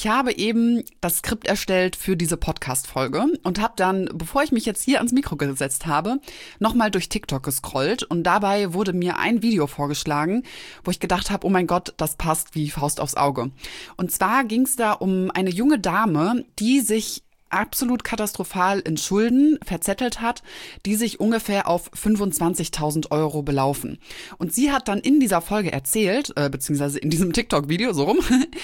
Ich habe eben das Skript erstellt für diese Podcast-Folge und habe dann, bevor ich mich jetzt hier ans Mikro gesetzt habe, nochmal durch TikTok gescrollt und dabei wurde mir ein Video vorgeschlagen, wo ich gedacht habe, oh mein Gott, das passt wie Faust aufs Auge. Und zwar ging es da um eine junge Dame, die sich absolut katastrophal in Schulden verzettelt hat, die sich ungefähr auf 25.000 Euro belaufen. Und sie hat dann in dieser Folge erzählt, beziehungsweise in diesem TikTok-Video, so rum,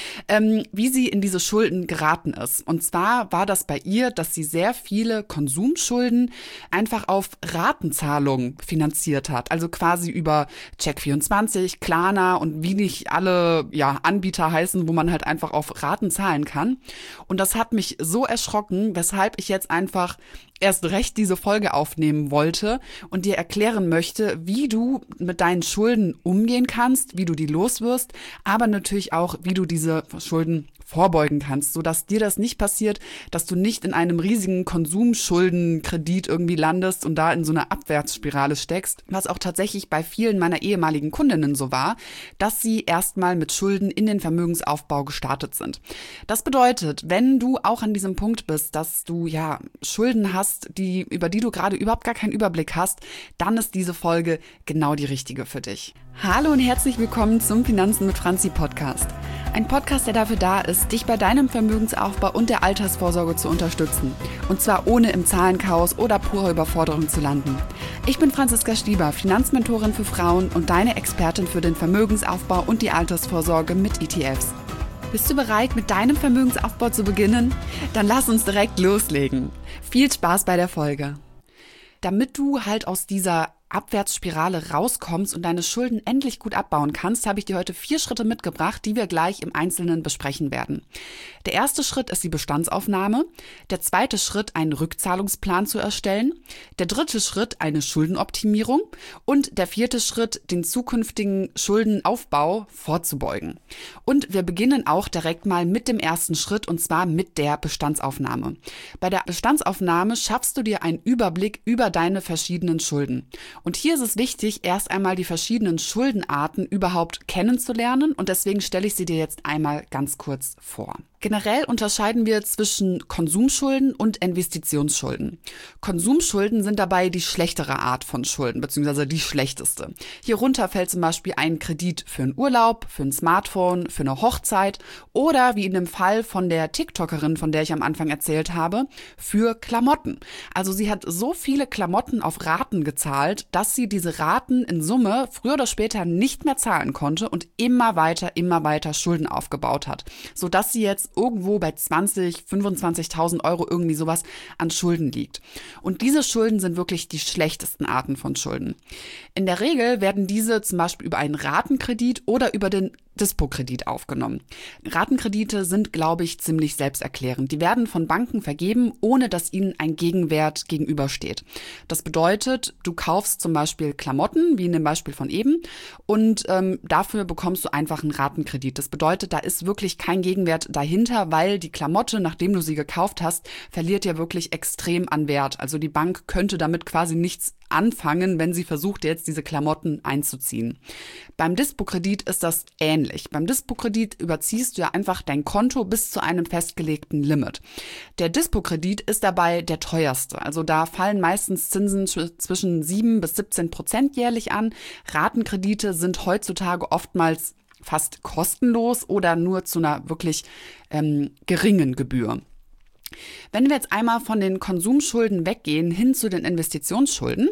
wie sie in diese Schulden geraten ist. Und zwar war das bei ihr, dass sie sehr viele Konsumschulden einfach auf Ratenzahlungen finanziert hat. Also quasi über Check24, Klarna und wie nicht alle Anbieter heißen, wo man halt einfach auf Raten zahlen kann. Und das hat mich so erschrocken, weshalb ich jetzt einfach erst recht diese Folge aufnehmen wollte und dir erklären möchte, wie du mit deinen Schulden umgehen kannst, wie du die loswirst, aber natürlich auch, wie du diese Schulden vorbeugen kannst, sodass dir das nicht passiert, dass du nicht in einem riesigen Konsumschuldenkredit irgendwie landest und da in so einer Abwärtsspirale steckst, was auch tatsächlich bei vielen meiner ehemaligen Kundinnen so war, dass sie erstmal mit Schulden in den Vermögensaufbau gestartet sind. Das bedeutet, wenn du auch an diesem Punkt bist, dass du Schulden hast, über die du gerade überhaupt gar keinen Überblick hast, dann ist diese Folge genau die richtige für dich. Hallo und herzlich willkommen zum Finanzen mit Franzi Podcast. Ein Podcast, der dafür da ist, dich bei deinem Vermögensaufbau und der Altersvorsorge zu unterstützen. Und zwar ohne im Zahlenchaos oder purer Überforderung zu landen. Ich bin Franziska Stieber, Finanzmentorin für Frauen und deine Expertin für den Vermögensaufbau und die Altersvorsorge mit ETFs. Bist du bereit, mit deinem Vermögensaufbau zu beginnen? Dann lass uns direkt loslegen. Viel Spaß bei der Folge. Damit du halt aus dieser Abwärtsspirale rauskommst und deine Schulden endlich gut abbauen kannst, habe ich dir heute 4 Schritte mitgebracht, die wir gleich im Einzelnen besprechen werden. Der erste Schritt ist die Bestandsaufnahme, der zweite Schritt, einen Rückzahlungsplan zu erstellen, der dritte Schritt, eine Schuldenoptimierung und der vierte Schritt, den zukünftigen Schuldenaufbau vorzubeugen. Und wir beginnen auch direkt mal mit dem ersten Schritt und zwar mit der Bestandsaufnahme. Bei der Bestandsaufnahme schaffst du dir einen Überblick über deine verschiedenen Schulden. Und hier ist es wichtig, erst einmal die verschiedenen Schuldenarten überhaupt kennenzulernen und deswegen stelle ich sie dir jetzt einmal ganz kurz vor. Generell unterscheiden wir zwischen Konsumschulden und Investitionsschulden. Konsumschulden sind dabei die schlechtere Art von Schulden, beziehungsweise die schlechteste. Hierunter fällt zum Beispiel ein Kredit für einen Urlaub, für ein Smartphone, für eine Hochzeit oder wie in dem Fall von der TikTokerin, von der ich am Anfang erzählt habe, für Klamotten. Also sie hat so viele Klamotten auf Raten gezahlt, dass sie diese Raten in Summe früher oder später nicht mehr zahlen konnte und immer weiter Schulden aufgebaut hat, sodass sie jetzt irgendwo bei 25.000 Euro irgendwie sowas an Schulden liegt. Und diese Schulden sind wirklich die schlechtesten Arten von Schulden. In der Regel werden diese zum Beispiel über einen Ratenkredit oder über den Dispo-Kredit aufgenommen. Ratenkredite sind, glaube ich, ziemlich selbsterklärend. Die werden von Banken vergeben, ohne dass ihnen ein Gegenwert gegenübersteht. Das bedeutet, du kaufst zum Beispiel Klamotten, wie in dem Beispiel von eben, und dafür bekommst du einfach einen Ratenkredit. Das bedeutet, da ist wirklich kein Gegenwert dahinter, weil die Klamotte, nachdem du sie gekauft hast, verliert ja wirklich extrem an Wert. Also die Bank könnte damit quasi nichts anfangen, wenn sie versucht, jetzt diese Klamotten einzuziehen. Beim Dispo-Kredit ist das ähnlich. Beim Dispo-Kredit überziehst du ja einfach dein Konto bis zu einem festgelegten Limit. Der Dispo-Kredit ist dabei der teuerste. Also da fallen meistens Zinsen zwischen 7-17% jährlich an. Ratenkredite sind heutzutage oftmals fast kostenlos oder nur zu einer wirklich geringen Gebühr. Wenn wir jetzt einmal von den Konsumschulden weggehen hin zu den Investitionsschulden,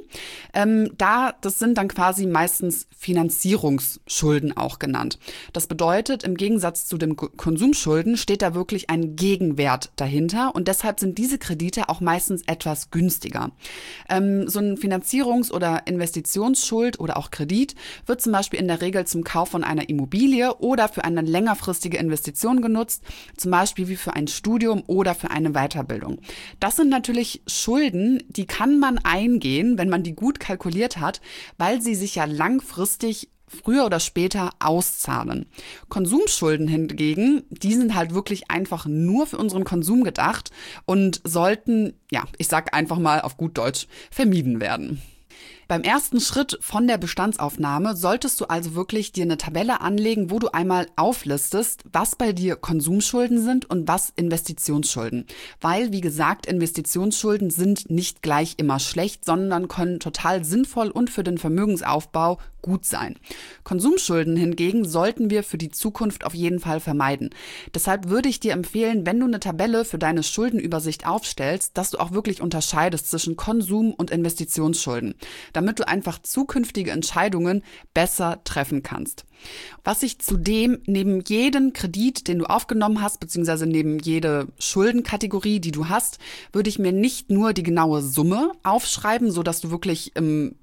das sind dann quasi meistens Finanzierungsschulden auch genannt. Das bedeutet, im Gegensatz zu den Konsumschulden steht da wirklich ein Gegenwert dahinter und deshalb sind diese Kredite auch meistens etwas günstiger. So ein Finanzierungs- oder Investitionsschuld oder auch Kredit wird zum Beispiel in der Regel zum Kauf von einer Immobilie oder für eine längerfristige Investition genutzt, zum Beispiel wie für ein Studium oder für eine Weiterbildung. Das sind natürlich Schulden, die kann man eingehen, wenn man die gut kalkuliert hat, weil sie sich ja langfristig früher oder später auszahlen. Konsumschulden hingegen, die sind halt wirklich einfach nur für unseren Konsum gedacht und sollten, ich sag einfach mal auf gut Deutsch, vermieden werden. Beim ersten Schritt von der Bestandsaufnahme solltest du also wirklich dir eine Tabelle anlegen, wo du einmal auflistest, was bei dir Konsumschulden sind und was Investitionsschulden. Weil, wie gesagt, Investitionsschulden sind nicht gleich immer schlecht, sondern können total sinnvoll und für den Vermögensaufbau gut sein. Konsumschulden hingegen sollten wir für die Zukunft auf jeden Fall vermeiden. Deshalb würde ich dir empfehlen, wenn du eine Tabelle für deine Schuldenübersicht aufstellst, dass du auch wirklich unterscheidest zwischen Konsum- und Investitionsschulden, damit du einfach zukünftige Entscheidungen besser treffen kannst. Was ich zudem neben jedem Kredit, den du aufgenommen hast, beziehungsweise neben jede Schuldenkategorie, die du hast, würde ich mir nicht nur die genaue Summe aufschreiben, sodass du wirklich im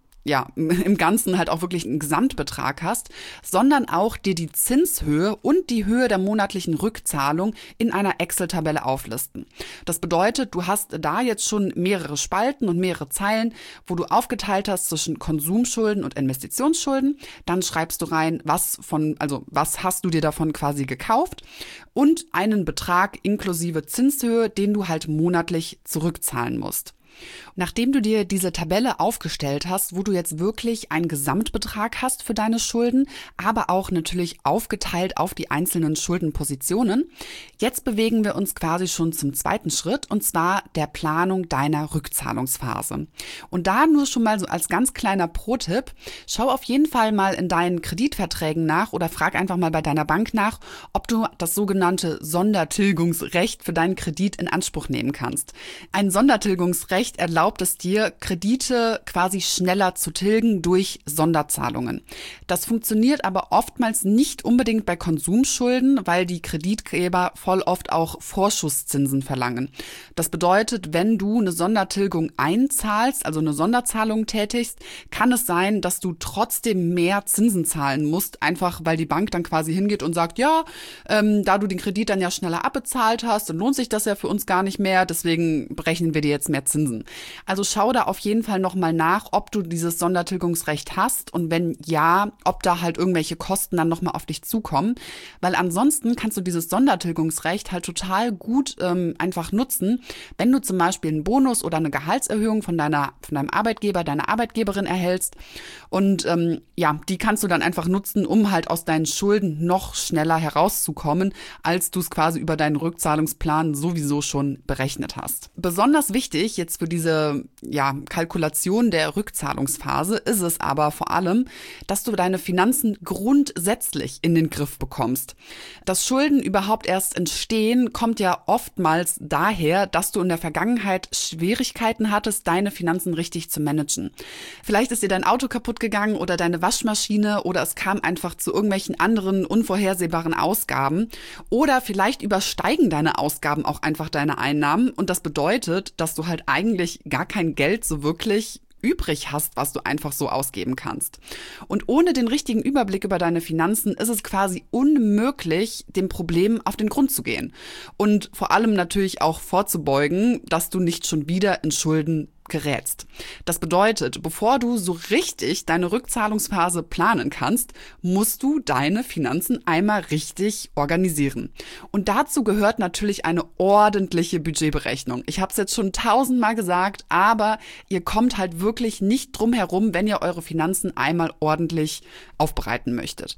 Ganzen halt auch wirklich einen Gesamtbetrag hast, sondern auch dir die Zinshöhe und die Höhe der monatlichen Rückzahlung in einer Excel-Tabelle auflisten. Das bedeutet, du hast da jetzt schon mehrere Spalten und mehrere Zeilen, wo du aufgeteilt hast zwischen Konsumschulden und Investitionsschulden. Dann schreibst du rein, was hast du dir davon quasi gekauft und einen Betrag inklusive Zinshöhe, den du halt monatlich zurückzahlen musst. Nachdem du dir diese Tabelle aufgestellt hast, wo du jetzt wirklich einen Gesamtbetrag hast für deine Schulden, aber auch natürlich aufgeteilt auf die einzelnen Schuldenpositionen, jetzt bewegen wir uns quasi schon zum zweiten Schritt, und zwar der Planung deiner Rückzahlungsphase. Und da nur schon mal so als ganz kleiner Pro-Tipp, schau auf jeden Fall mal in deinen Kreditverträgen nach oder frag einfach mal bei deiner Bank nach, ob du das sogenannte Sondertilgungsrecht für deinen Kredit in Anspruch nehmen kannst. Ein Sondertilgungsrecht erlaubt es dir, Kredite quasi schneller zu tilgen durch Sonderzahlungen. Das funktioniert aber oftmals nicht unbedingt bei Konsumschulden, weil die Kreditgeber voll oft auch Vorschusszinsen verlangen. Das bedeutet, wenn du eine Sondertilgung einzahlst, also eine Sonderzahlung tätigst, kann es sein, dass du trotzdem mehr Zinsen zahlen musst, einfach weil die Bank dann quasi hingeht und sagt, ja, da du den Kredit dann ja schneller abbezahlt hast, dann lohnt sich das ja für uns gar nicht mehr, deswegen berechnen wir dir jetzt mehr Zinsen. Also schau da auf jeden Fall nochmal nach, ob du dieses Sondertilgungsrecht hast und wenn ja, ob da halt irgendwelche Kosten dann nochmal auf dich zukommen, weil ansonsten kannst du dieses Sondertilgungsrecht halt total gut einfach nutzen, wenn du zum Beispiel einen Bonus oder eine Gehaltserhöhung von deinem Arbeitgeber, deiner Arbeitgeberin erhältst und die kannst du dann einfach nutzen, um halt aus deinen Schulden noch schneller herauszukommen, als du es quasi über deinen Rückzahlungsplan sowieso schon berechnet hast. Besonders wichtig jetzt für diese Kalkulation der Rückzahlungsphase ist es aber vor allem, dass du deine Finanzen grundsätzlich in den Griff bekommst. Dass Schulden überhaupt erst entstehen, kommt ja oftmals daher, dass du in der Vergangenheit Schwierigkeiten hattest, deine Finanzen richtig zu managen. Vielleicht ist dir dein Auto kaputt gegangen oder deine Waschmaschine oder es kam einfach zu irgendwelchen anderen unvorhersehbaren Ausgaben oder vielleicht übersteigen deine Ausgaben auch einfach deine Einnahmen und das bedeutet, dass du halt eigentlich gar kein Geld so wirklich übrig hast, was du einfach so ausgeben kannst. Und ohne den richtigen Überblick über deine Finanzen ist es quasi unmöglich, dem Problem auf den Grund zu gehen. Und vor allem natürlich auch vorzubeugen, dass du nicht schon wieder in Schulden gerätst. Das bedeutet, bevor du so richtig deine Rückzahlungsphase planen kannst, musst du deine Finanzen einmal richtig organisieren. Und dazu gehört natürlich eine ordentliche Budgetberechnung. Ich habe es jetzt schon 1000-mal gesagt, aber ihr kommt halt wirklich nicht drum herum, wenn ihr eure Finanzen einmal ordentlich aufbereiten möchtet.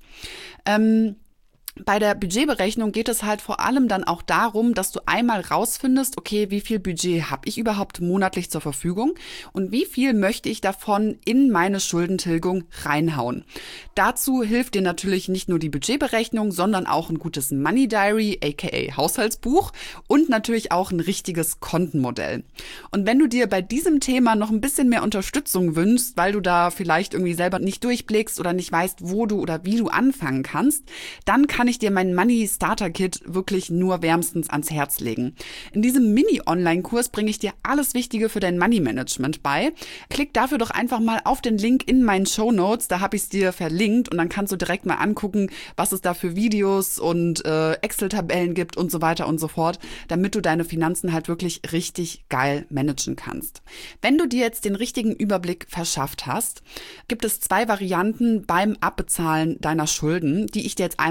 Bei der Budgetberechnung geht es halt vor allem dann auch darum, dass du einmal rausfindest, okay, wie viel Budget habe ich überhaupt monatlich zur Verfügung und wie viel möchte ich davon in meine Schuldentilgung reinhauen. Dazu hilft dir natürlich nicht nur die Budgetberechnung, sondern auch ein gutes Money Diary, aka Haushaltsbuch und natürlich auch ein richtiges Kontenmodell. Und wenn du dir bei diesem Thema noch ein bisschen mehr Unterstützung wünschst, weil du da vielleicht irgendwie selber nicht durchblickst oder nicht weißt, wo du oder wie du anfangen kannst, dann kann ich dir mein Money Starter Kit wirklich nur wärmstens ans Herz legen. In diesem Mini-Online-Kurs bringe ich dir alles Wichtige für dein Money-Management bei. Klick dafür doch einfach mal auf den Link in meinen Shownotes, da habe ich es dir verlinkt und dann kannst du direkt mal angucken, was es da für Videos und Excel-Tabellen gibt und so weiter und so fort, damit du deine Finanzen halt wirklich richtig geil managen kannst. Wenn du dir jetzt den richtigen Überblick verschafft hast, gibt es 2 Varianten beim Abbezahlen deiner Schulden, die ich dir jetzt einmal erklären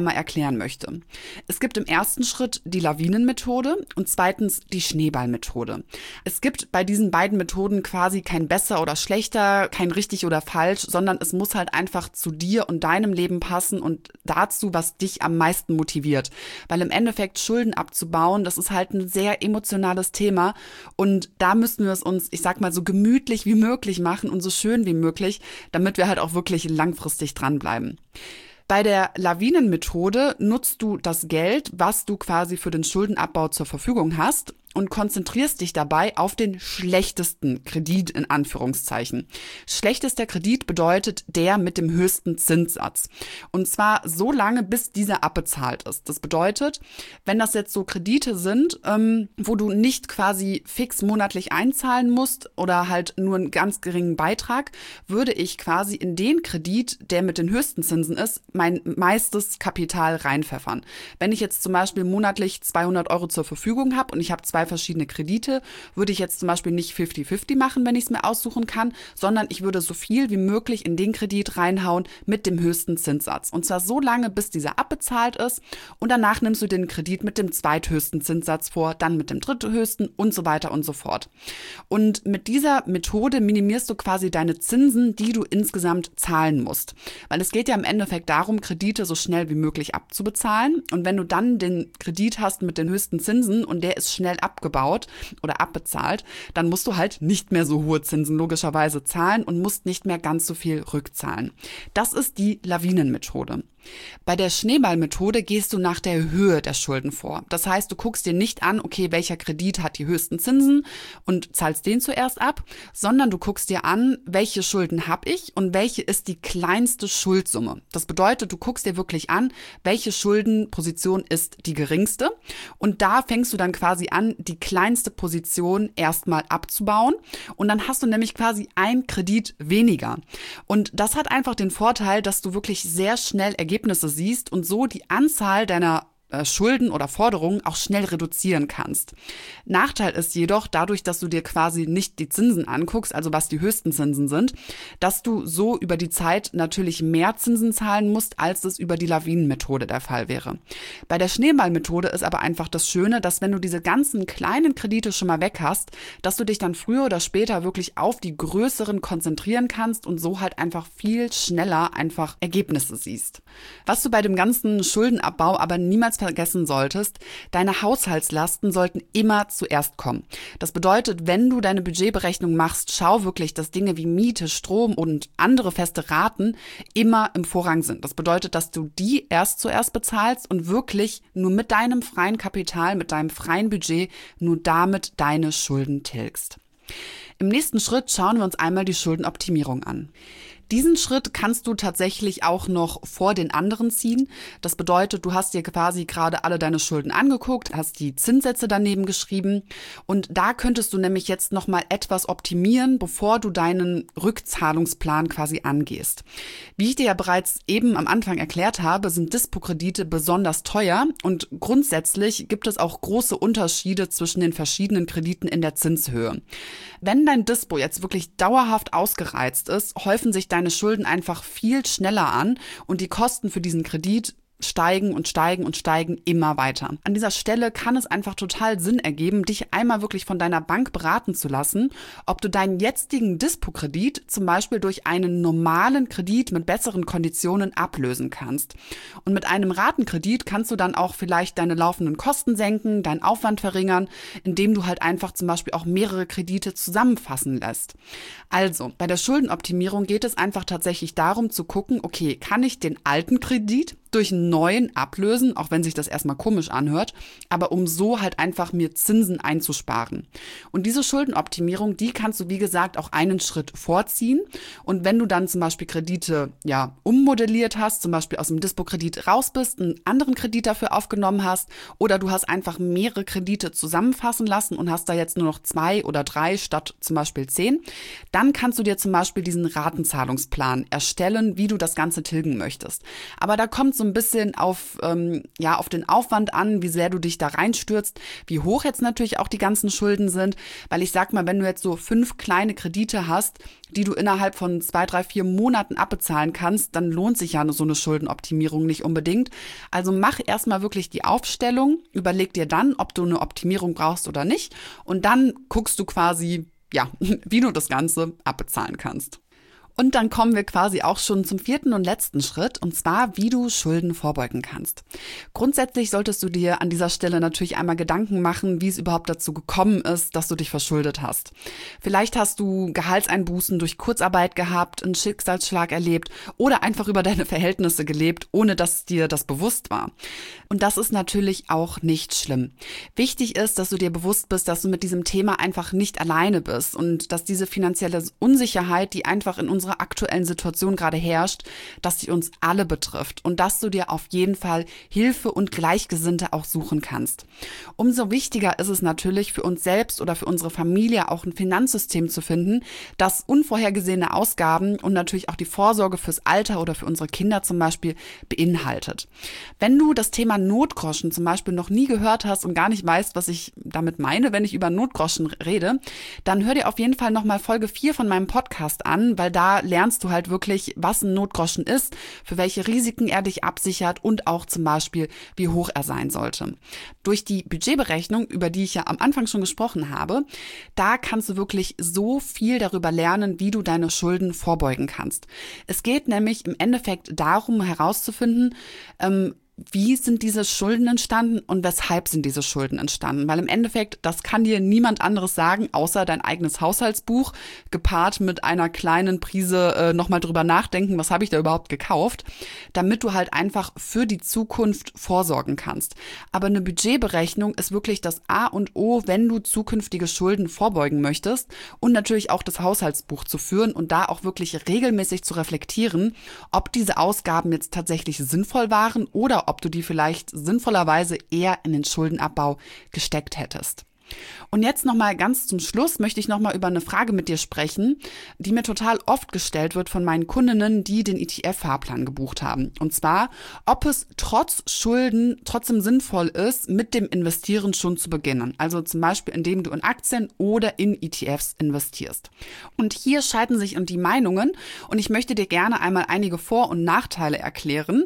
erklären möchte. Es gibt im ersten Schritt die Lawinenmethode und zweitens die Schneeballmethode. Es gibt bei diesen beiden Methoden quasi kein besser oder schlechter, kein richtig oder falsch, sondern es muss halt einfach zu dir und deinem Leben passen und dazu, was dich am meisten motiviert. Weil im Endeffekt Schulden abzubauen, das ist halt ein sehr emotionales Thema und da müssen wir es uns, ich sag mal, so gemütlich wie möglich machen und so schön wie möglich, damit wir halt auch wirklich langfristig dranbleiben. Bei der Lawinenmethode nutzt du das Geld, was du quasi für den Schuldenabbau zur Verfügung hast und konzentrierst dich dabei auf den schlechtesten Kredit in Anführungszeichen. Schlechtester Kredit bedeutet der mit dem höchsten Zinssatz. Und zwar so lange, bis dieser abbezahlt ist. Das bedeutet, wenn das jetzt so Kredite sind, wo du nicht quasi fix monatlich einzahlen musst oder halt nur einen ganz geringen Beitrag, würde ich quasi in den Kredit, der mit den höchsten Zinsen ist, mein meistes Kapital reinpfeffern. Wenn ich jetzt zum Beispiel monatlich 200 Euro zur Verfügung habe und ich habe 2 verschiedene Kredite, würde ich jetzt zum Beispiel nicht 50-50 machen, wenn ich es mir aussuchen kann, sondern ich würde so viel wie möglich in den Kredit reinhauen mit dem höchsten Zinssatz. Und zwar so lange, bis dieser abbezahlt ist und danach nimmst du den Kredit mit dem zweithöchsten Zinssatz vor, dann mit dem dritthöchsten und so weiter und so fort. Und mit dieser Methode minimierst du quasi deine Zinsen, die du insgesamt zahlen musst. Weil es geht ja im Endeffekt darum, Kredite so schnell wie möglich abzubezahlen. Und wenn du dann den Kredit hast mit den höchsten Zinsen und der ist schnell abgebaut oder abbezahlt, dann musst du halt nicht mehr so hohe Zinsen logischerweise zahlen und musst nicht mehr ganz so viel rückzahlen. Das ist die Lawinenmethode. Bei der Schneeballmethode gehst du nach der Höhe der Schulden vor. Das heißt, du guckst dir nicht an, okay, welcher Kredit hat die höchsten Zinsen und zahlst den zuerst ab, sondern du guckst dir an, welche Schulden habe ich und welche ist die kleinste Schuldsumme. Das bedeutet, du guckst dir wirklich an, welche Schuldenposition ist die geringste und da fängst du dann quasi an, die kleinste Position erstmal abzubauen und dann hast du nämlich quasi einen Kredit weniger. Und das hat einfach den Vorteil, dass du wirklich sehr schnell Ergebnisse siehst und so die Anzahl deiner Schulden oder Forderungen auch schnell reduzieren kannst. Nachteil ist jedoch, dadurch, dass du dir quasi nicht die Zinsen anguckst, also was die höchsten Zinsen sind, dass du so über die Zeit natürlich mehr Zinsen zahlen musst, als es über die Lawinenmethode der Fall wäre. Bei der Schneeballmethode ist aber einfach das Schöne, dass wenn du diese ganzen kleinen Kredite schon mal weg hast, dass du dich dann früher oder später wirklich auf die größeren konzentrieren kannst und so halt einfach viel schneller einfach Ergebnisse siehst. Was du bei dem ganzen Schuldenabbau aber niemals vergessen solltest, deine Haushaltslasten sollten immer zuerst kommen. Das bedeutet, wenn du deine Budgetberechnung machst, schau wirklich, dass Dinge wie Miete, Strom und andere feste Raten immer im Vorrang sind. Das bedeutet, dass du die zuerst bezahlst und wirklich nur mit deinem freien Kapital, mit deinem freien Budget, nur damit deine Schulden tilgst. Im nächsten Schritt schauen wir uns einmal die Schuldenoptimierung an. Diesen Schritt kannst du tatsächlich auch noch vor den anderen ziehen. Das bedeutet, du hast dir quasi gerade alle deine Schulden angeguckt, hast die Zinssätze daneben geschrieben und da könntest du nämlich jetzt nochmal etwas optimieren, bevor du deinen Rückzahlungsplan quasi angehst. Wie ich dir ja bereits eben am Anfang erklärt habe, sind Dispo-Kredite besonders teuer und grundsätzlich gibt es auch große Unterschiede zwischen den verschiedenen Krediten in der Zinshöhe. Wenn dein Dispo jetzt wirklich dauerhaft ausgereizt ist, häufen sich deine Schulden einfach viel schneller an und die Kosten für diesen Kredit steigen und steigen und steigen immer weiter. An dieser Stelle kann es einfach total Sinn ergeben, dich einmal wirklich von deiner Bank beraten zu lassen, ob du deinen jetzigen Dispo-Kredit zum Beispiel durch einen normalen Kredit mit besseren Konditionen ablösen kannst. Und mit einem Ratenkredit kannst du dann auch vielleicht deine laufenden Kosten senken, deinen Aufwand verringern, indem du halt einfach zum Beispiel auch mehrere Kredite zusammenfassen lässt. Also, bei der Schuldenoptimierung geht es einfach tatsächlich darum zu gucken, okay, kann ich den alten Kredit durch einen neuen ablösen, auch wenn sich das erstmal komisch anhört, aber um so halt einfach mir Zinsen einzusparen. Und diese Schuldenoptimierung, die kannst du, wie gesagt, auch einen Schritt vorziehen. Und wenn du dann zum Beispiel Kredite ummodelliert hast, zum Beispiel aus dem Dispo-Kredit raus bist, einen anderen Kredit dafür aufgenommen hast oder du hast einfach mehrere Kredite zusammenfassen lassen und hast da jetzt nur noch 2 oder 3 statt zum Beispiel 10, dann kannst du dir zum Beispiel diesen Ratenzahlungsplan erstellen, wie du das Ganze tilgen möchtest. Aber da kommt so so ein bisschen auf den Aufwand an, wie sehr du dich da reinstürzt, wie hoch jetzt natürlich auch die ganzen Schulden sind, weil ich sag mal, wenn du jetzt so 5 kleine Kredite hast, die du innerhalb von 2, 3, 4 Monaten abbezahlen kannst, dann lohnt sich ja so eine Schuldenoptimierung nicht unbedingt. Also mach erstmal wirklich die Aufstellung, überleg dir dann, ob du eine Optimierung brauchst oder nicht und dann guckst du quasi, wie du das Ganze abbezahlen kannst. Und dann kommen wir quasi auch schon zum 4. und letzten Schritt, und zwar, wie du Schulden vorbeugen kannst. Grundsätzlich solltest du dir an dieser Stelle natürlich einmal Gedanken machen, wie es überhaupt dazu gekommen ist, dass du dich verschuldet hast. Vielleicht hast du Gehaltseinbußen durch Kurzarbeit gehabt, einen Schicksalsschlag erlebt oder einfach über deine Verhältnisse gelebt, ohne dass dir das bewusst war. Und das ist natürlich auch nicht schlimm. Wichtig ist, dass du dir bewusst bist, dass du mit diesem Thema einfach nicht alleine bist und dass diese finanzielle Unsicherheit, die einfach in unserer aktuellen Situation gerade herrscht, dass sie uns alle betrifft und dass du dir auf jeden Fall Hilfe und Gleichgesinnte auch suchen kannst. Umso wichtiger ist es natürlich für uns selbst oder für unsere Familie auch ein Finanzsystem zu finden, das unvorhergesehene Ausgaben und natürlich auch die Vorsorge fürs Alter oder für unsere Kinder zum Beispiel beinhaltet. Wenn du das Thema Notgroschen zum Beispiel noch nie gehört hast und gar nicht weißt, was ich damit meine, wenn ich über Notgroschen rede, dann hör dir auf jeden Fall nochmal Folge 4 von meinem Podcast an, weil da lernst du halt wirklich, was ein Notgroschen ist, für welche Risiken er dich absichert und auch zum Beispiel, wie hoch er sein sollte. Durch die Budgetberechnung, über die ich ja am Anfang schon gesprochen habe, da kannst du wirklich so viel darüber lernen, wie du deine Schulden vorbeugen kannst. Es geht nämlich im Endeffekt darum, herauszufinden, wie sind diese Schulden entstanden und weshalb sind diese Schulden entstanden? Weil im Endeffekt, das kann dir niemand anderes sagen, außer dein eigenes Haushaltsbuch, gepaart mit einer kleinen Prise nochmal drüber nachdenken, was habe ich da überhaupt gekauft, damit du halt einfach für die Zukunft vorsorgen kannst. Aber eine Budgetberechnung ist wirklich das A und O, wenn du zukünftige Schulden vorbeugen möchtest und natürlich auch das Haushaltsbuch zu führen und da auch wirklich regelmäßig zu reflektieren, ob diese Ausgaben jetzt tatsächlich sinnvoll waren oder ob du die vielleicht sinnvollerweise eher in den Schuldenabbau gesteckt hättest. Und jetzt nochmal ganz zum Schluss möchte ich nochmal über eine Frage mit dir sprechen, die mir total oft gestellt wird von meinen Kundinnen, die den ETF-Fahrplan gebucht haben. Und zwar, ob es trotz Schulden trotzdem sinnvoll ist, mit dem Investieren schon zu beginnen. Also zum Beispiel, indem du in Aktien oder in ETFs investierst. Und hier scheiden sich die Meinungen und ich möchte dir gerne einmal einige Vor- und Nachteile erklären,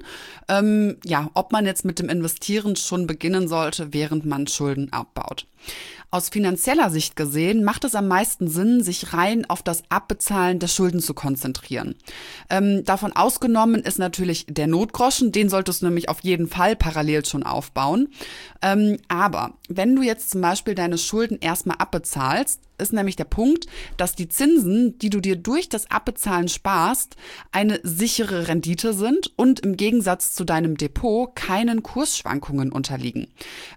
ob man jetzt mit dem Investieren schon beginnen sollte, während man Schulden abbaut. Aus finanzieller Sicht gesehen macht es am meisten Sinn, sich rein auf das Abbezahlen der Schulden zu konzentrieren. Davon ausgenommen ist natürlich der Notgroschen, den solltest du nämlich auf jeden Fall parallel schon aufbauen. Aber wenn du jetzt zum Beispiel deine Schulden erstmal abbezahlst, ist nämlich der Punkt, dass die Zinsen, die du dir durch das Abbezahlen sparst, eine sichere Rendite sind und im Gegensatz zu deinem Depot keinen Kursschwankungen unterliegen.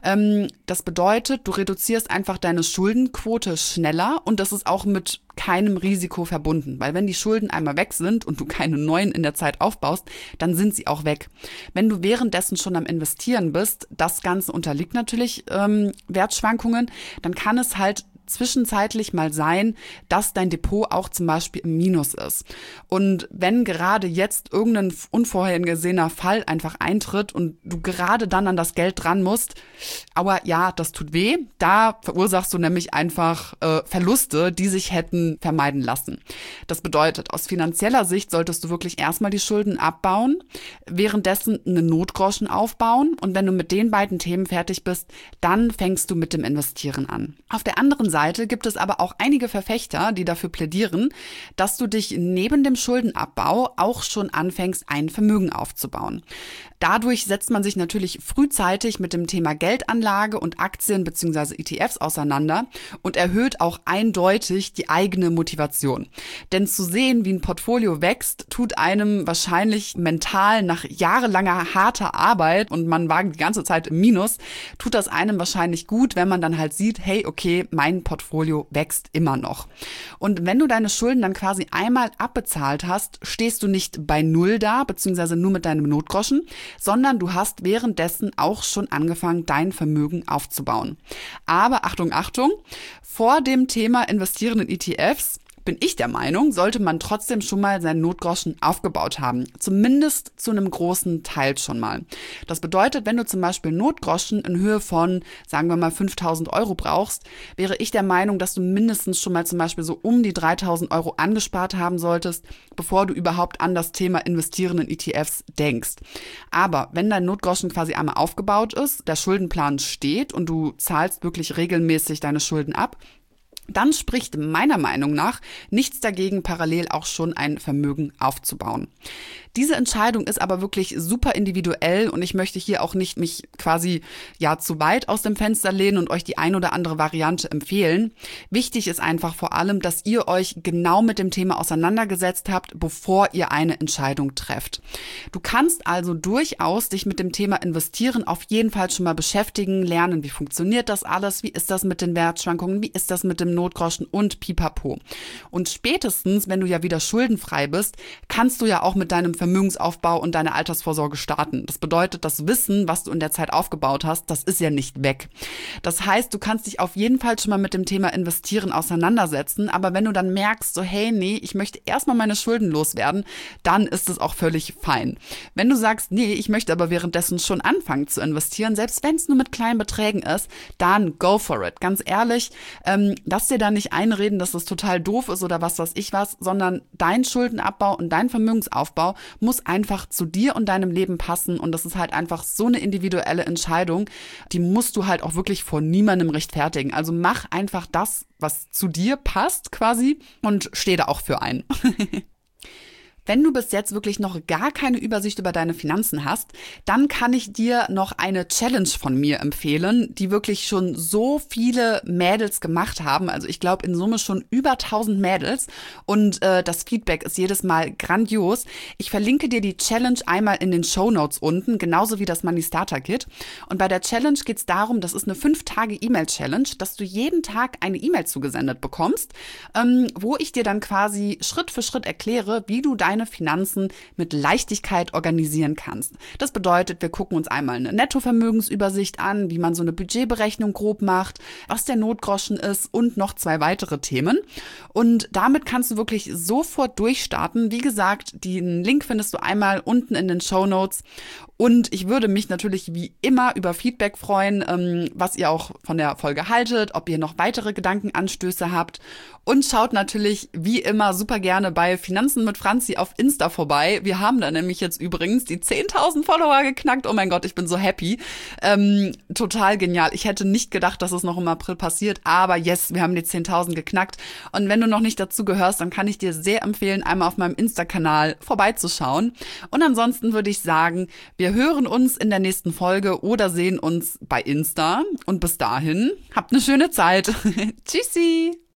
Das bedeutet, du reduzierst einfach deine Schuldenquote schneller und das ist auch mit keinem Risiko verbunden, weil wenn die Schulden einmal weg sind und du keine neuen in der Zeit aufbaust, dann sind sie auch weg. Wenn du währenddessen schon am Investieren bist, das Ganze unterliegt natürlich Wertschwankungen, dann kann es halt zwischenzeitlich mal sein, dass dein Depot auch zum Beispiel im Minus ist. Und wenn gerade jetzt irgendein unvorhergesehener Fall einfach eintritt und du gerade dann an das Geld dran musst, aber ja, das tut weh, da verursachst du nämlich einfach Verluste, die sich hätten vermeiden lassen. Das bedeutet, aus finanzieller Sicht solltest du wirklich erstmal die Schulden abbauen, währenddessen einen Notgroschen aufbauen und wenn du mit den beiden Themen fertig bist, dann fängst du mit dem Investieren an. Auf der anderen Seite gibt es aber auch einige Verfechter, die dafür plädieren, dass du dich neben dem Schuldenabbau auch schon anfängst, ein Vermögen aufzubauen. Dadurch setzt man sich natürlich frühzeitig mit dem Thema Geldanlage und Aktien bzw. ETFs auseinander und erhöht auch eindeutig die eigene Motivation. Denn zu sehen, wie ein Portfolio wächst, tut einem wahrscheinlich mental nach jahrelanger harter Arbeit und man war die ganze Zeit im Minus, tut das einem wahrscheinlich gut, wenn man dann halt sieht, hey, okay, mein Portfolio wächst immer noch. Und wenn du deine Schulden dann quasi einmal abbezahlt hast, stehst du nicht bei Null da, beziehungsweise nur mit deinem Notgroschen, sondern du hast währenddessen auch schon angefangen, dein Vermögen aufzubauen. Aber Achtung, Achtung, vor dem Thema Investieren in ETFs bin ich der Meinung, sollte man trotzdem schon mal seinen Notgroschen aufgebaut haben. Zumindest zu einem großen Teil schon mal. Das bedeutet, wenn du zum Beispiel Notgroschen in Höhe von, sagen wir mal, 5.000 € brauchst, wäre ich der Meinung, dass du mindestens schon mal zum Beispiel so um die 3.000 € angespart haben solltest, bevor du überhaupt an das Thema Investieren in ETFs denkst. Aber wenn dein Notgroschen quasi einmal aufgebaut ist, der Schuldenplan steht und du zahlst wirklich regelmäßig deine Schulden ab, dann spricht meiner Meinung nach nichts dagegen, parallel auch schon ein Vermögen aufzubauen. Diese Entscheidung ist aber wirklich super individuell und ich möchte hier auch nicht mich quasi zu weit aus dem Fenster lehnen und euch die ein oder andere Variante empfehlen. Wichtig ist einfach vor allem, dass ihr euch genau mit dem Thema auseinandergesetzt habt, bevor ihr eine Entscheidung trefft. Du kannst also durchaus dich mit dem Thema Investieren auf jeden Fall schon mal beschäftigen, lernen, wie funktioniert das alles, wie ist das mit den Wertschwankungen, wie ist das mit dem Notgroschen und pipapo. Und spätestens, wenn du ja wieder schuldenfrei bist, kannst du ja auch mit deinem Vermögensaufbau und deine Altersvorsorge starten. Das bedeutet, das Wissen, was du in der Zeit aufgebaut hast, das ist ja nicht weg. Das heißt, du kannst dich auf jeden Fall schon mal mit dem Thema Investieren auseinandersetzen, aber wenn du dann merkst, so hey, nee, ich möchte erstmal meine Schulden loswerden, dann ist es auch völlig fein. Wenn du sagst, nee, ich möchte aber währenddessen schon anfangen zu investieren, selbst wenn es nur mit kleinen Beträgen ist, dann go for it. Ganz ehrlich, lass dir da nicht einreden, dass das total doof ist oder was weiß ich was, sondern dein Schuldenabbau und dein Vermögensaufbau muss einfach zu dir und deinem Leben passen und das ist halt einfach so eine individuelle Entscheidung, die musst du halt auch wirklich vor niemandem rechtfertigen. Also mach einfach das, was zu dir passt quasi und steh da auch für ein. Wenn du bis jetzt wirklich noch gar keine Übersicht über deine Finanzen hast, dann kann ich dir noch eine Challenge von mir empfehlen, die wirklich schon so viele Mädels gemacht haben. Also ich glaube in Summe schon über 1000 Mädels und das Feedback ist jedes Mal grandios. Ich verlinke dir die Challenge einmal in den Shownotes unten, genauso wie das Money Starter Kit. Und bei der Challenge geht es darum, das ist eine 5-Tage-E-Mail-Challenge, dass du jeden Tag eine E-Mail zugesendet bekommst, wo ich dir dann quasi Schritt für Schritt erkläre, wie du deine Finanzen mit Leichtigkeit organisieren kannst. Das bedeutet, wir gucken uns einmal eine Nettovermögensübersicht an, wie man so eine Budgetberechnung grob macht, was der Notgroschen ist und noch 2 weitere Themen. Und damit kannst du wirklich sofort durchstarten. Wie gesagt, den Link findest du einmal unten in den Shownotes. Und ich würde mich natürlich wie immer über Feedback freuen, was ihr auch von der Folge haltet, ob ihr noch weitere Gedankenanstöße habt. Und schaut natürlich wie immer super gerne bei Finanzen mit Franzi auf Insta vorbei. Wir haben da nämlich jetzt übrigens die 10.000 Follower geknackt. Oh mein Gott, ich bin so happy. Total genial. Ich hätte nicht gedacht, dass es noch im April passiert, aber yes, wir haben die 10.000 geknackt. Und wenn du noch nicht dazu gehörst, dann kann ich dir sehr empfehlen, einmal auf meinem Insta-Kanal vorbeizuschauen. Und ansonsten würde ich sagen, wir hören uns in der nächsten Folge oder sehen uns bei Insta. Und bis dahin, habt eine schöne Zeit. Tschüssi!